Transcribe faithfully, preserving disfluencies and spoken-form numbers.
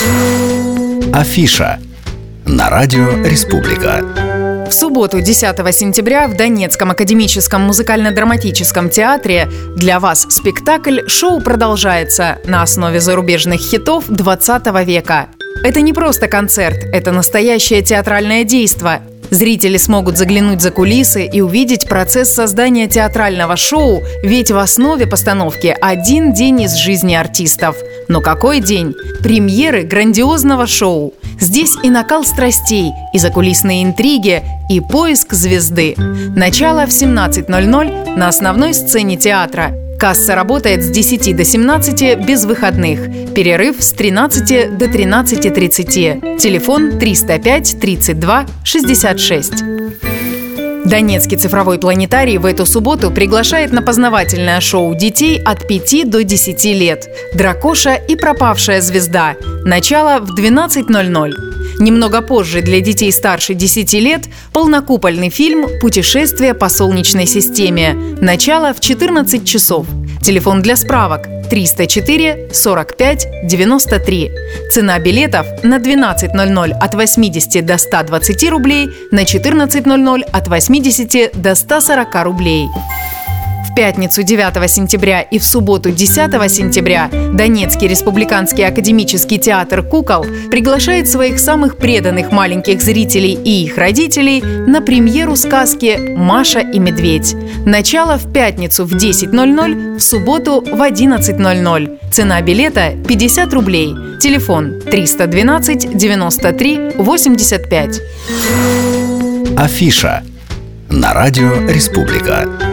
Афиша на радио «Республика». В субботу, десятого сентября, в Донецком академическом музыкально-драматическом театре для вас спектакль «Шоу продолжается» на основе зарубежных хитов двадцатого века. Это не просто концерт, это настоящее театральное действо. Зрители смогут заглянуть за кулисы и увидеть процесс создания театрального шоу, ведь в основе постановки один день из жизни артистов. Но какой день? Премьеры грандиозного шоу. Здесь и накал страстей, и закулисные интриги, и поиск звезды. Начало в семнадцать ноль ноль на основной сцене театра. Касса работает с десяти до семнадцати без выходных. Перерыв с тринадцати до тринадцати тридцати. Телефон триста пять тридцать два шестьдесят шесть. Донецкий цифровой планетарий в эту субботу приглашает на познавательное шоу детей от пяти до десяти лет «Дракоша и пропавшая звезда». Начало в двенадцать ноль ноль. Немного позже для детей старше десяти лет полнокупольный фильм «Путешествие по Солнечной системе». Начало в четырнадцать часов. Телефон для справок триста четыре сорок пять девяносто три. Цена билетов на двенадцать ноль ноль от восьмидесяти до ста двадцати рублей, на четырнадцать ноль ноль от восьмидесяти до ста сорока рублей. В пятницу девятого сентября и в субботу десятого сентября Донецкий республиканский академический театр «Кукол» приглашает своих самых преданных маленьких зрителей и их родителей на премьеру сказки «Маша и медведь». Начало в пятницу в десять ноль ноль, в субботу в одиннадцать ноль ноль. Цена билета – пятьдесят рублей. Телефон триста двенадцать девяносто три восемьдесят пять. Афиша на радио «Республика».